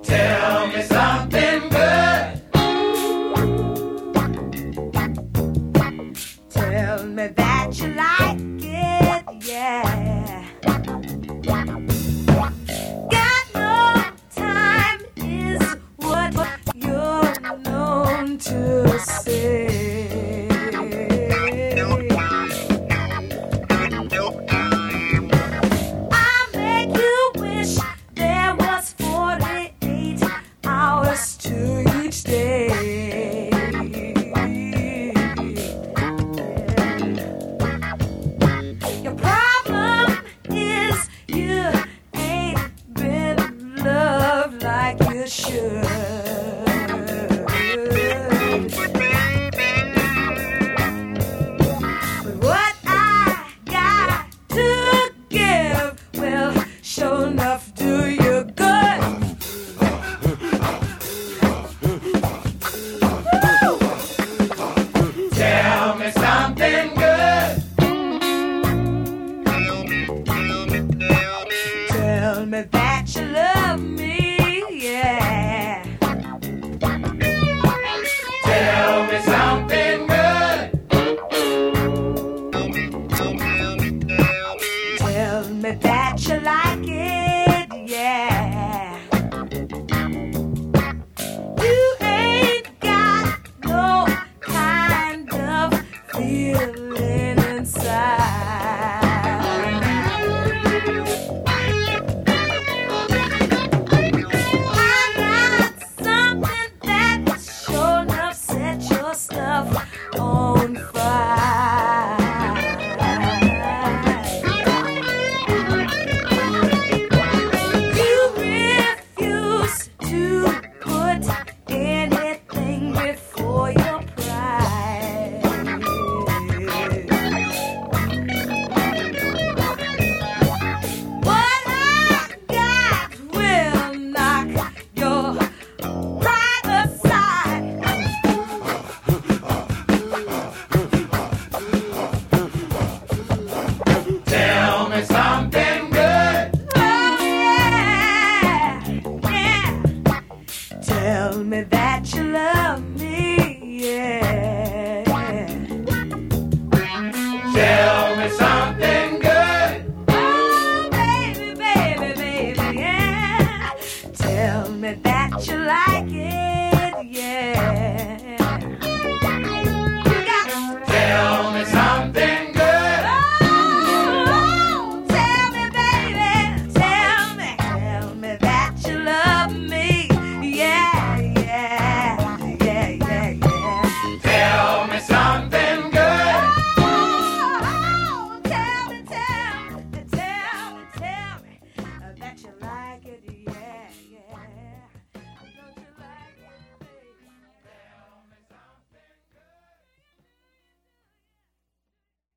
Tell me something good. Tell me that you like it, yeah. Got no time is what you're known to say. I make you wish there was 48 hours to each day. Your problem is you ain't been loved like you should. But what I got to give will sure enough do you good. Woo! Tell me something good. Tell me that you love me, yeah. Tell me something good. Tell me that you like it, yeah. You ain't got no kind of feeling inside. I got something that sure enough set your stuff on fire. You refuse to put anything before your pride. What I got will knock your pride aside. Tell me something good. Oh yeah, yeah. Tell me that you love me, yeah. Tell me something good. Oh baby, baby, baby, yeah. Tell me that you like